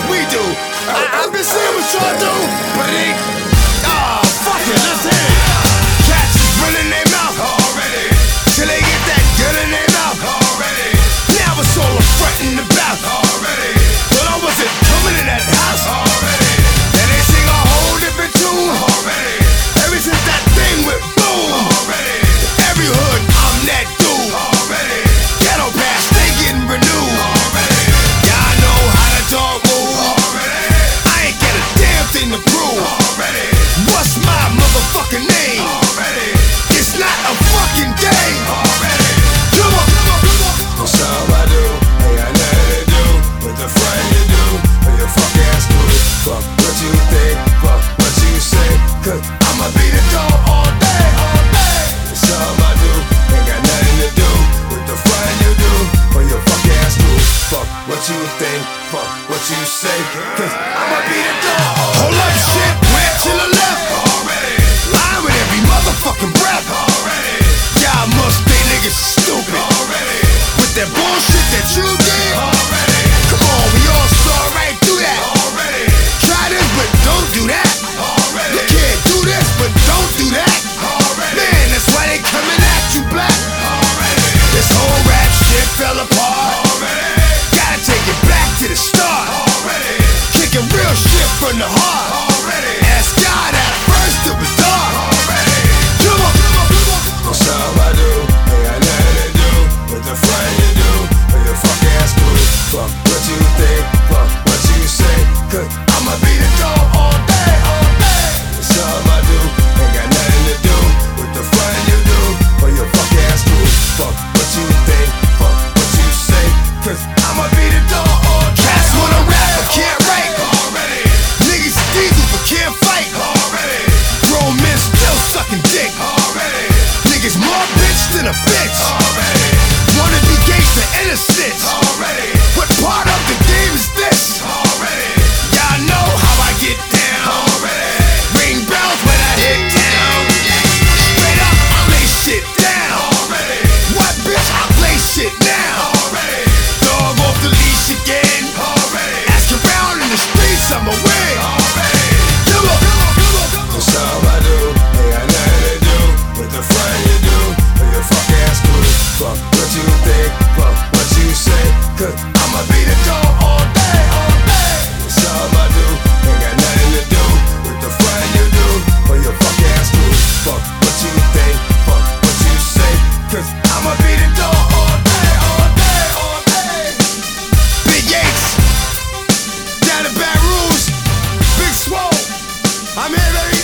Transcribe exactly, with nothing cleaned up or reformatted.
we do. I, I've been seeing what y'all do, but it ain't. Ah, fuck it, let's hit it. Cats is running their mouth already, till they get that gun in their mouth already. Now it's all I'm frontin' about already. But I wasn't coming in that house already. And they sing a whole different tune already. Ever since that thing went boom already. Every hood, I'm that dude already. Ghetto past, they getting renewed already. Yeah, I know how the dog move already. I ain't got a damn thing to prove already. What's my motherfucking name already? It's not a fucking game already. Come on, come on, come on. What's up, I do? Ain't got nothing to do with the friend you do, or your fuck ass crew. Fuck what you think, fuck what you say, cause I'ma be the dog all day, all day. It's something I do, ain't got nothing to do with the friend you do, or your fuck ass crew. Fuck what you think, fuck what you say, cause I'ma be the dog all day. Hold up, shit, went to the left already. Lying with every motherfucking breath already. Y'all must think niggas stupid already. With that bullshit that you did already. Come on, we all saw right through that already. Try this, but don't do that already. You can't do this, but don't do that already. Man, that's why they coming at you black already. This whole rap shit fell apart already. Gotta take it back to the start already. Kicking real shit from the heart already. Ask God at first to be dark already. Come on, come on, come on. What's up, I do? Ain't got nothing to do with the friend you do, or your fuck ass crew. Fuck what you think, fuck what you say, cause I'ma be the dog all day, all day. It's something I do, ain't got nothing to do with the friend you do, or your fuck ass crew. Fuck what you think, fuck what you say, cause I'ma be the dog all day. Cats wanna rap but can't write already. Niggas diesel but can't fight already. Grown men still sucking dick already. Niggas more bitch than a bitch already. Wanna be gangsta and a snitch already. What part of the game is this already? Y'all know how I get down already. Ring bells when I hit town. Straight up, I lay shit down already. What bitch, I play shit now already. Dog off the leash again already. Ask around in the streets, I'm away already. Come on, come on, come on, come on. What's up, I do? Ain't got nothing to do with the friend you do, or your fuck ass crew. Fuck what you think, fuck what you say, cause I'ma be the dog all day, all day. It's something I do, ain't got nothing to do with the friend you do, or your fuck ass crew. Fuck what you think, fuck what you say, cause I'ma be the dog all day, all day, all day. Big Yates, down in Baton Rouge, Big Swole, I'm here, baby.